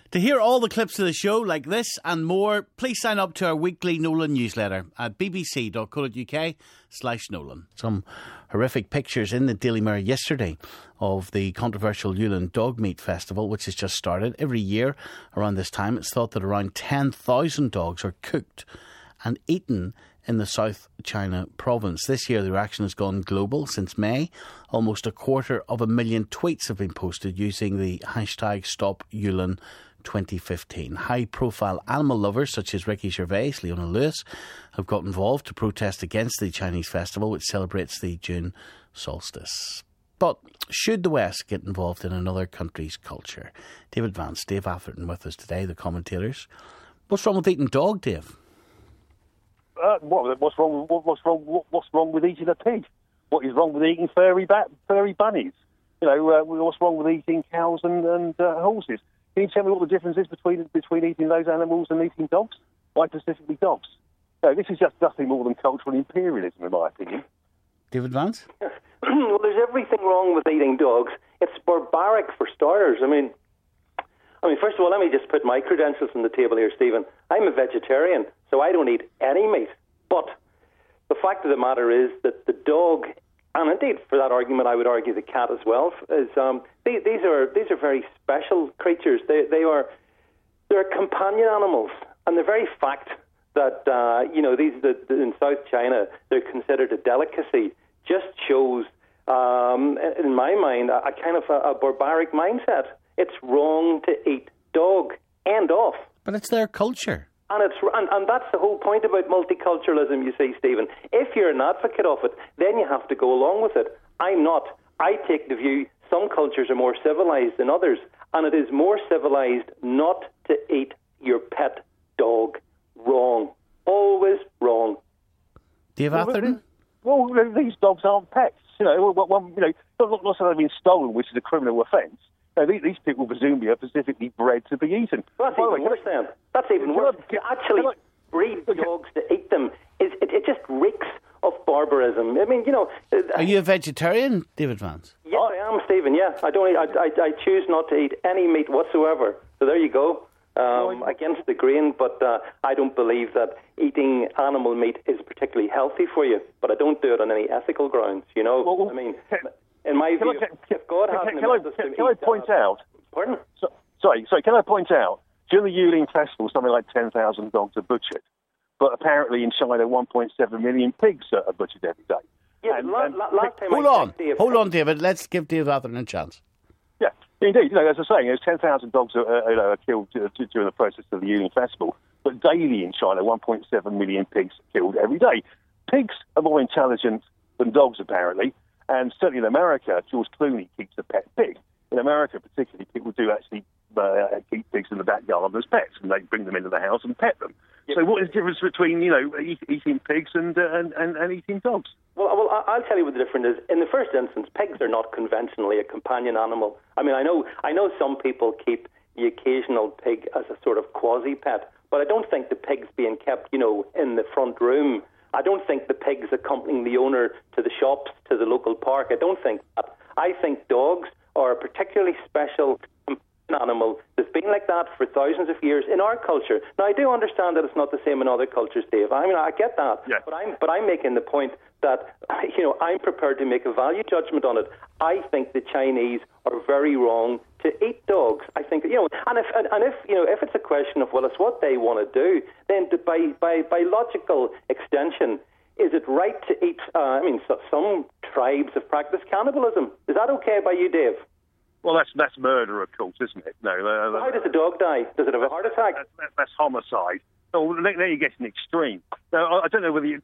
To hear all the clips of the show like this and more, please sign up to our weekly Nolan newsletter at bbc.co.uk/Nolan. Some horrific pictures in the Daily Mirror yesterday of the controversial Yulin Dog Meat Festival, which has just started. Every year around this time, it's thought that around 10,000 dogs are cooked and eaten in the South China province. This year the reaction has gone global. Since May, almost 250,000 tweets have been posted using the hashtag #StopYulin2015. High-profile animal lovers such as Ricky Gervais, Leona Lewis have got involved to protest against the Chinese festival, which celebrates the June solstice. But should the West get involved in another country's culture? David Vance, Dave Atherton with us today, the commentators. What's wrong with eating dog, Dave? What's wrong with eating a pig? What is wrong with eating furry bunnies? What's wrong with eating cows and horses? Can you tell me what the difference is between eating those animals and eating dogs? Why specifically dogs? No, this is just nothing more than cultural imperialism, in my opinion. David Vance? Well, there's everything wrong with eating dogs. It's barbaric, for starters. I mean, first of all, let me just put my credentials on the table here, Stephen. I'm a vegetarian, so I don't eat any meat. But the fact of the matter is that the dog, and indeed for that argument I would argue the cat as well, is these are very special creatures. They're companion animals, and the very fact that in South China they're considered a delicacy just shows, in my mind, a kind of a barbaric mindset. It's wrong to eat dog. End off. But it's their culture. And that's the whole point about multiculturalism, you see, Stephen. If you're an advocate of it, then you have to go along with it. I'm not. I take the view some cultures are more civilised than others, and it is more civilised not to eat your pet dog. Wrong. Always wrong. Dave Atherton? Well, these dogs aren't pets. Not saying they've been stolen, which is a criminal offence. These people presumably are specifically bred to be eaten. Well, that's even worse then. That's even worse. To actually breed dogs to eat them, it just reeks of barbarism. I mean, Are you a vegetarian, David Vance? Yes, I am, Stephen, yeah. I choose not to eat any meat whatsoever. So there you go. Against the grain, but I don't believe that eating animal meat is particularly healthy for you. But I don't do it on any ethical grounds, in my view, if God hasn't... Can I point out... Pardon? Sorry, can I point out, during the Yulin Festival, something like 10,000 dogs are butchered, but apparently in China, 1.7 million pigs are butchered every day. Yeah, last time Hold on, David. Let's give Dave Atherton a chance. Yeah, indeed. As I was saying, 10,000 dogs are killed during the process of the Yulin Festival, but daily in China, 1.7 million pigs are killed every day. Pigs are more intelligent than dogs, apparently. And certainly in America, George Clooney keeps a pet pig. In America, particularly, people do actually keep pigs in the backyard as pets, and they bring them into the house and pet them. Yep. So what is the difference between, eating pigs and eating dogs? Well, I'll tell you what the difference is. In the first instance, pigs are not conventionally a companion animal. I mean, I know some people keep the occasional pig as a sort of quasi-pet, but I don't think the pig's being kept, in the front room. I don't think the pig's accompanying the owner to the shops, to the local park. I don't think that. I think dogs are a particularly special animal that's been like that for thousands of years in our culture. Now, I do understand that it's not the same in other cultures, Dave. I mean, I get that. Yeah. But I'm making the point that, I'm prepared to make a value judgment on it. I think the Chinese are very wrong to eat dogs. I think, and if it's a question of, well, it's what they want to do, then by logical extension, is it right to eat, some tribes have practiced cannibalism. Is that okay by you, Dave? Well, that's murder, of course, isn't it? No. How does the dog die? Does it have a heart attack? That's homicide. Oh, now you're getting extreme. Now, I don't know whether you're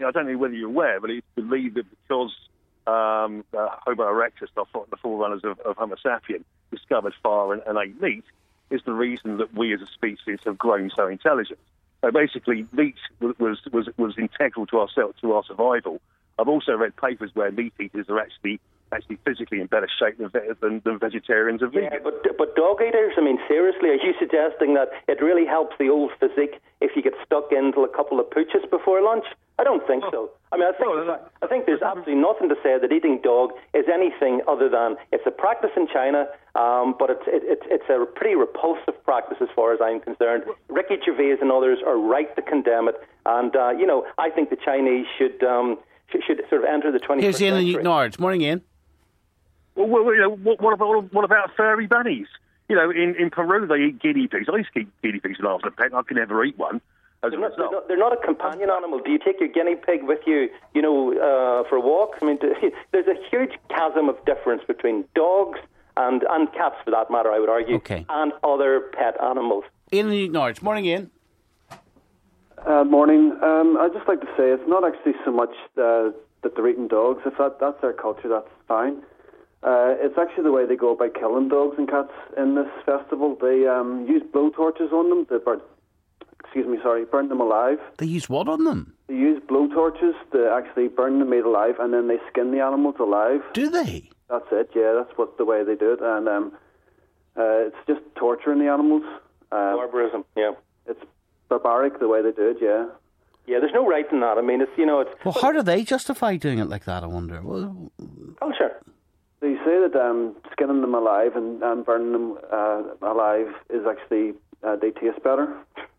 aware, but it's believed that because Homo erectus, the forerunners of Homo sapien, discovered fire and ate meat, is the reason that we as a species have grown so intelligent. Basically, meat was integral to our survival. I've also read papers where meat eaters are actually actually physically in better shape than vegetarians and vegans. Yeah, but dog eaters, I mean, seriously, are you suggesting that it really helps the old physique if you get stuck into a couple of pooches before lunch? I don't think so. I mean, I think there's absolutely nothing to say that eating dog is anything other than it's a practice in China, but it's a pretty repulsive practice as far as I'm concerned. Ricky Gervais and others are right to condemn it, and I think the Chinese should sort of enter the 21st Here's Ian century. in Norwich. Morning, Ian. Well, what about furry bunnies? In Peru they eat guinea pigs. I used to keep guinea pigs when I was a pet. I could never eat one. They're not a companion animal. Do you take your guinea pig with you, for a walk? I mean, there's a huge chasm of difference between dogs and cats, for that matter, I would argue, and other pet animals. Ian in Norwich. Morning, Ian. Morning. I'd just like to say it's not actually so much that they're eating dogs. If that's their culture, that's fine. It's actually the way they go about killing dogs and cats in this festival. They use blowtorches on them. Burn them alive. They use what on them? They use blowtorches to actually burn the meat alive, and then they skin the animals alive. Do they? That's it, yeah. That's the way they do it. And it's just torturing the animals. Barbarism, yeah. It's barbaric the way they do it, yeah. Yeah, there's no right in that. I mean, it's. Well, how do they justify doing it like that, I wonder? Well, culture. They say that skinning them alive and burning them alive is actually, they taste better.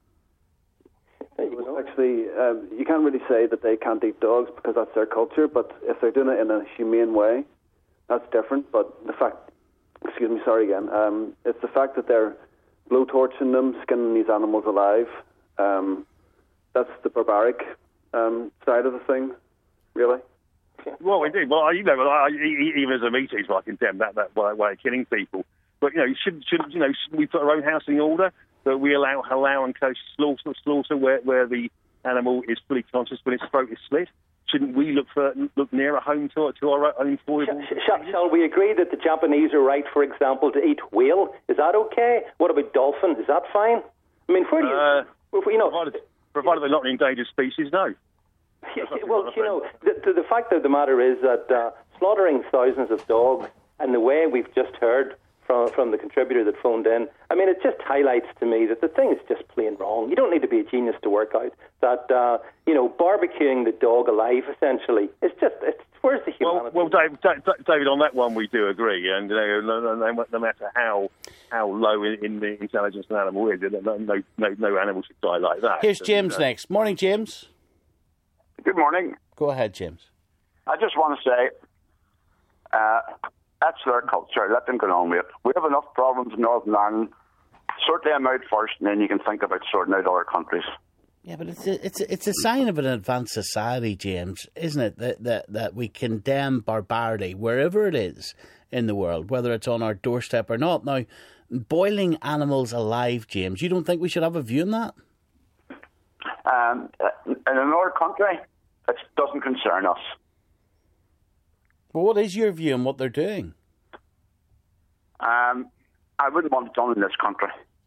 Actually, you can't really say that they can't eat dogs because that's their culture, but if they're doing it in a humane way, that's different. But it's the fact that they're blowtorching them, skinning these animals alive, that's the barbaric side of the thing, really. Well, indeed. Well, even as a meat eater, I condemn that way of killing people. But should we put our own house in order that we allow and kosher slaughter where the animal is fully conscious when its throat is slit? Shouldn't we look nearer home to our own foibles? Shall we agree that the Japanese are right, for example, to eat whale? Is that okay? What about dolphin? Is that fine? I mean, provided they're not an endangered species, no. Well, the fact of the matter is that slaughtering thousands of dogs, and the way we've just heard from the contributor that phoned in, I mean, it just highlights to me that the thing is just plain wrong. You don't need to be a genius to work out that, barbecuing the dog alive, essentially, where's the humanity? Well, David, on that one we do agree, and no matter how low in the intelligence an animal is, no animal should die like that. Here's James next. Morning, James. Good morning. Go ahead, James. I just want to say, that's their culture. Let them get on with it. We have enough problems in Northern Ireland. Sort them out first, and then you can think about sorting out other countries. Yeah, but it's a sign of an advanced society, James, isn't it? That we condemn barbarity wherever it is in the world, whether it's on our doorstep or not. Now, boiling animals alive, James, you don't think we should have a view on that? In another country, it doesn't concern us. But what is your view on what they're doing? I wouldn't want it done in this country.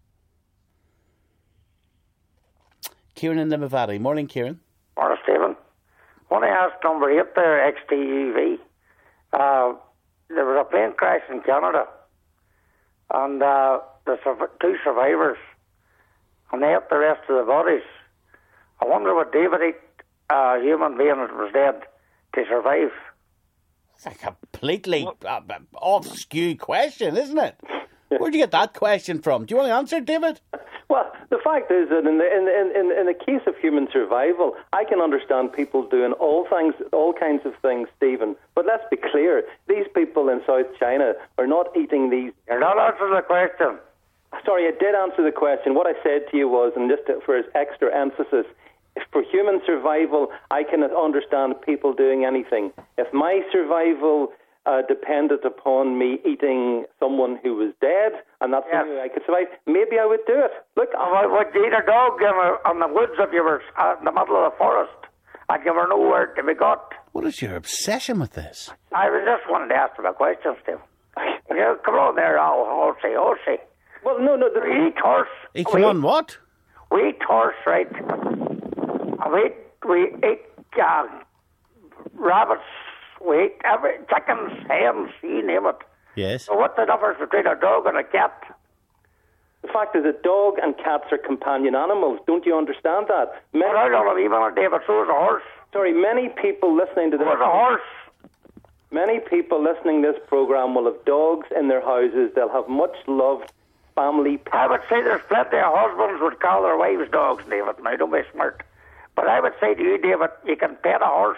Kieran in Limavady. Morning, Kieran. Morning, Stephen. When I asked number 8 there, XTUV, there was a plane crash in Canada, and the 2 survivors, and they ate the rest of the bodies. I wonder what David ate a human being that was dead to survive. It's a completely off-skew question, isn't it? Where'd you get that question from? Do you want to answer, David? Well, the fact is that in the case of human survival, I can understand people doing all kinds of things, Stephen. But let's be clear: these people in South China are not eating these. You're not answering the question. Sorry, I did answer the question. What I said to you was, and just for extra emphasis, for human survival, I can understand people doing anything. If my survival depended upon me eating someone who was dead, and that's the only way I could survive, maybe I would do it. Look, would you eat a dog in the woods if you were in the middle of the forest and you were nowhere to be got? What is your obsession with this? I was just wanting to ask him a question, Steve. Come on there, horsey. Well, no. We eat horse. Come on, what? We eat horse, right? We eat rabbits we eat every chickens, hens, you name it. Yes. So what's the difference between a dog and a cat? The fact is that dog and cats are companion animals. Don't you understand that? Well, I don't believe in it, David. So is a horse. Sorry, many people listening to this... So is a horse. Many people listening to this programme will have dogs in their houses. They'll have much loved family pets. I would say there's plenty of husbands would call their wives dogs, David. Now, don't be smart. But I would say to you, David, you can pet a horse.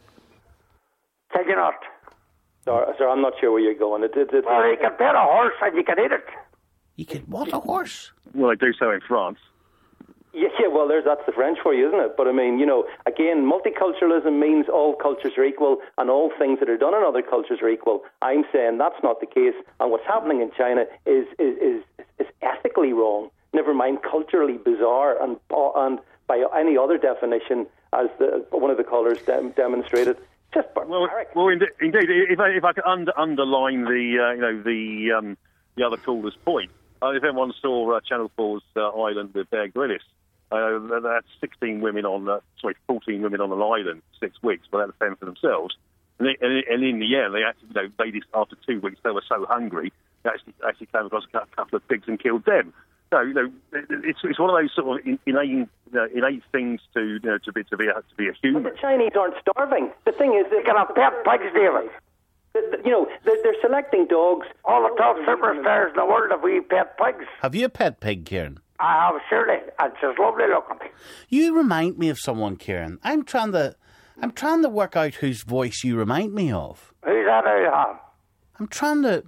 Can you not? Sir, I'm not sure where you're going. Well, you can pet a horse and you can eat it. You can what, a horse? Well, they do so in France. Yeah, well, that's the French for you, isn't it? But I mean, again, multiculturalism means all cultures are equal and all things that are done in other cultures are equal. I'm saying that's not the case, and what's happening in China is ethically wrong. Never mind culturally bizarre, and by any other definition, as one of the callers demonstrated, just barbaric. Well, indeed. If I could underline the other caller's point, if anyone saw Channel 4's Island with Bear Grylls, that's 14 women on an island, 6 weeks, without a pen for themselves. And in the end, they actually, after 2 weeks, they were so hungry, they actually came across a couple of pigs and killed them. So, it's one of those sort of innate things to be a human. But the Chinese aren't starving. The thing is, they can have pet pigs, David. They're selecting dogs. All the top superstars in the world have wee pet pigs. Have you a pet pig, Kieran? I have, surely, and she's lovely looking. You remind me of someone, Kieran. I'm trying to work out whose voice you remind me of. Who's that you have? I'm trying to...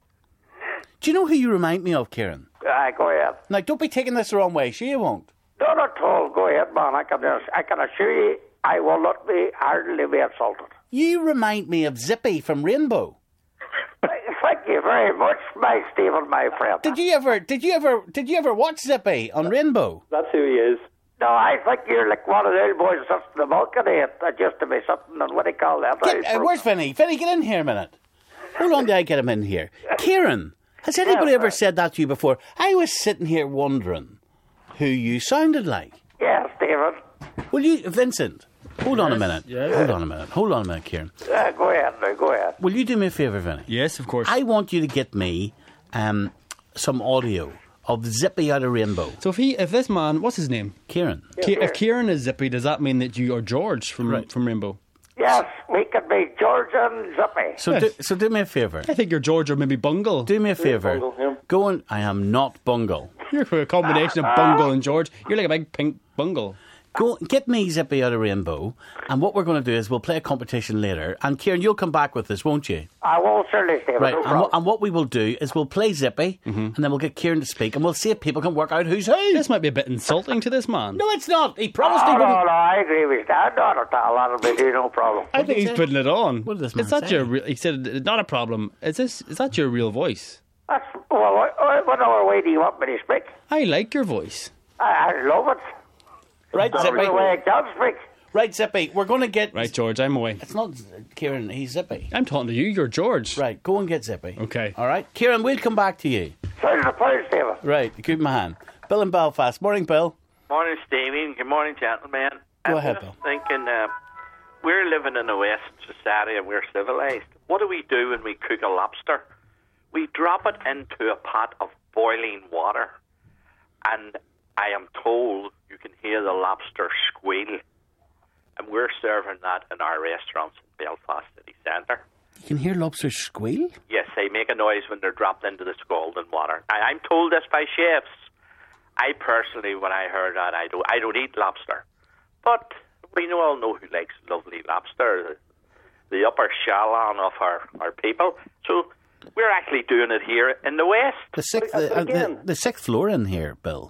Do you know who you remind me of, Kieran? Go ahead. Now, don't be taking this the wrong way. Sure you won't. Not at all. Go ahead, man. I can assure you I will not be hardly be insulted. You remind me of Zippy from Rainbow. Thank you very much, my Stephen, my friend. Did you ever watch Zippy on Rainbow? That's who he is. No, I think you're like one of the old boys that's in the balcony. That used to be something, and what do you call that? Where's Vinny? Vinny, get in here a minute. How long did I get him in here? Kieran, has anybody ever said that to you before? I was sitting here wondering who you sounded like. Yes, Stephen. Will you, Vincent? Hold on a minute. Yeah. Hold on a minute, Kieran. Go ahead. Will you do me a favour, Vinny? Yes, of course. I want you to get me some audio of Zippy out of Rainbow. So if this man, what's his name? Kieran. If Kieran is Zippy, does that mean that you are George from Rainbow? Yes, we could be George and Zippy. So do me a favour. I think you're George or maybe Bungle. Do me a favour. Go on. I am not Bungle. You're a combination of Bungle and George. You're like a big pink Bungle. Go get me Zippy out of Rainbow, and what we're going to do is we'll play a competition later. And Kieran, you'll come back with this, won't you? I will certainly, Stephen. Right, no and what we will do is we'll play Zippy, and then we'll get Kieran to speak, and we'll see if people can work out who's who. This might be a bit insulting to this man. No, it's not. He promised he No, wouldn't. I agree with that. Not at all. That'll be no problem. I think he's putting it on. What did this man Is that say? your real? He said, "Not a problem." Is that your real voice? That's, well, what other way do you want me to speak? I like your voice. I love it. Right, That's Zippy. the way I can speak. Right, Zippy. We're going to get... Right, George, I'm away. It's not Kieran, he's Zippy. I'm talking to you, you're George. Right, go and get Zippy. Okay. All right. Kieran, we'll come back to you. Sounds a pleasure, Stephen. Right, good man. Bill in Belfast. Morning, Bill. Morning, Stevie. Good morning, gentlemen. Go ahead, I'm Bill. just thinking, we're living in a West society and we're civilised. What do we do when we cook a lobster? We drop it into a pot of boiling water, and I am told you can hear the lobster squeal. And we're serving that in our restaurants in Belfast City Centre. You can hear lobsters squeal? Yes, they make a noise when they're dropped into the scalding water. I'm told this by chefs. I personally, when I heard that, I don't eat lobster. But we all know who likes lovely lobster, the upper echelon of our people. So we're actually doing it here in the West. The sixth floor in here, Bill.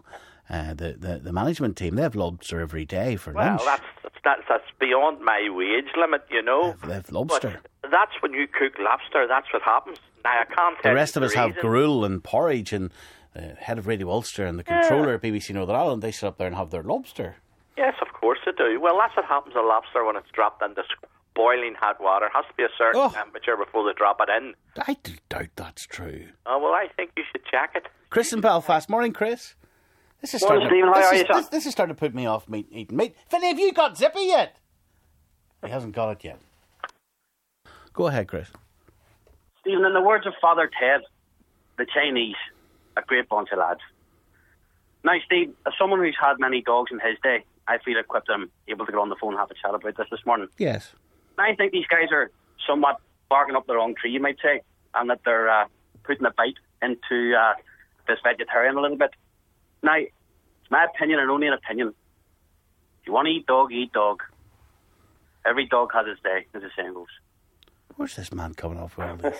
The management team, they have lobster every day for lunch. Well, that's beyond my wage limit, you know. They have lobster. But that's when you cook lobster, that's what happens. Now, I can't tell The rest you of us the have reason. gruel and porridge, and the head of Radio Ulster and the controller at BBC Northern Ireland, they sit up there and have their lobster. Yes, of course they do. Well, that's what happens to lobster when it's dropped into boiling hot water. It has to be a certain temperature before they drop it in. I doubt that's true. Oh, well, I think you should check it. Chris in Belfast. Morning, Chris. This is Morning, Stephen. How are you, sir? This is starting to put me off eating meat. Vinny, have you got Zippy yet? He hasn't got it yet. Go ahead, Chris. Stephen, in the words of Father Ted, the Chinese, a great bunch of lads. Now, Steve, as someone who's had many dogs in his day, I feel equipped and able to get on the phone and have a chat about this morning. Yes. I think these guys are somewhat barking up the wrong tree, you might say, and that they're putting a bite into this vegetarian a little bit. Now, it's my opinion and only an opinion. If you want to eat dog, eat dog. Every dog has its day, as the saying goes. Where's this man coming off with all this?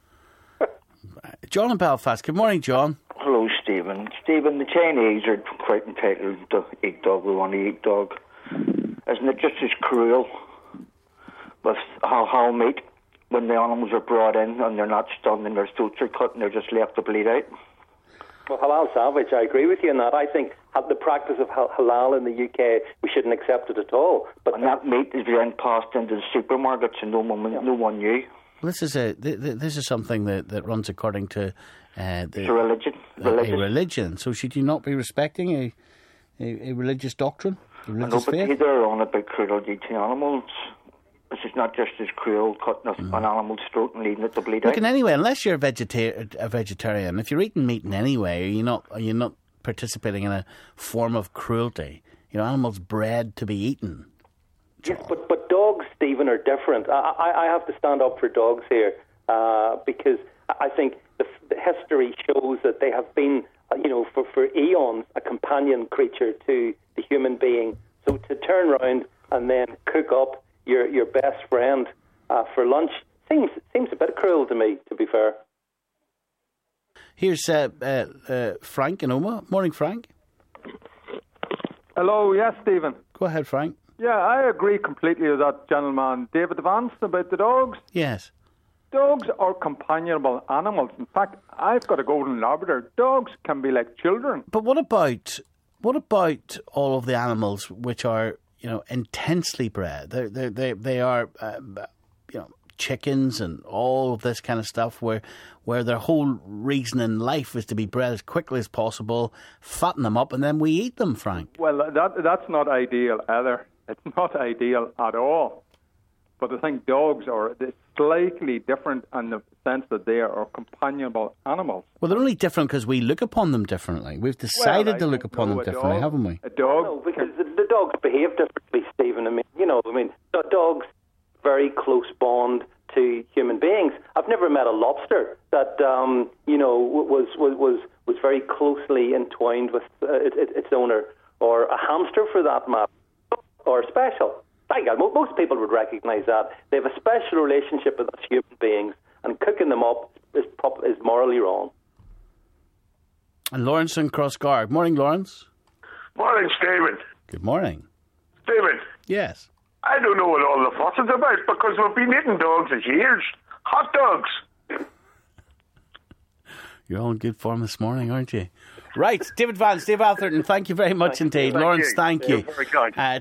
John in Belfast. Good morning, John. Hello, Stephen. Stephen, the Chinese are quite entitled to eat dog. We want to eat dog. Isn't it just as cruel with halal meat when the animals are brought in and they're not stunned and their throats are cut and they're just left to bleed out? Well, halal salvage, I agree with you in that. I think the practice of halal in the UK, we shouldn't accept it at all. And that meat is then passed into the supermarkets and no one knew. Well, this is something that runs according to it's a religion. A religion. So should you not be respecting a religious doctrine? A religious faith? But they're on about cruelty to animals. This is not just as cruel, cutting an animal's throat and leaving it to bleed out. Look, in any way, unless you're a vegetarian, if you're eating meat in any way, are you not participating in a form of cruelty? Animals bred to be eaten. Yes, but dogs, Stephen, are different. I have to stand up for dogs here because I think the history shows that they have been, for eons, a companion creature to the human being. So to turn around and then cook up your best friend for lunch seems a bit cruel to me, to be fair. Here's Frank in Omagh. Morning, Frank. Hello, yes, Stephen. Go ahead, Frank. Yeah, I agree completely with that gentleman, David Vanston, about the dogs. Yes. Dogs are companionable animals. In fact, I've got a golden Labrador. Dogs can be like children. But what about all of the animals which are, intensely bred? They are, chickens and all of this kind of stuff where their whole reason in life is to be bred as quickly as possible, fatten them up, and then we eat them, Frank. Well, that's not ideal either. It's not ideal at all. But I think dogs are slightly different in the sense that they are companionable animals. Well, they're only different because we look upon them differently. We've decided to look upon them differently, haven't we? A dog... No, because the dogs behave differently, Stephen. Dogs very close bond to human beings. I've never met a lobster that was very closely entwined with its owner, or a hamster for that matter, or special. Most people would recognise that. They have a special relationship with us human beings, and cooking them up is morally wrong. And Lawrence in Crossgarg. Morning, Lawrence. Morning, Stephen. Good morning. Stephen. Yes. I don't know what all the fuss is about, because we've been eating dogs for years. Hot dogs. You're all in good form this morning, aren't you? Right, David Vance, Dave Atherton, thank you very much indeed. Lawrence, thank you. Very kind.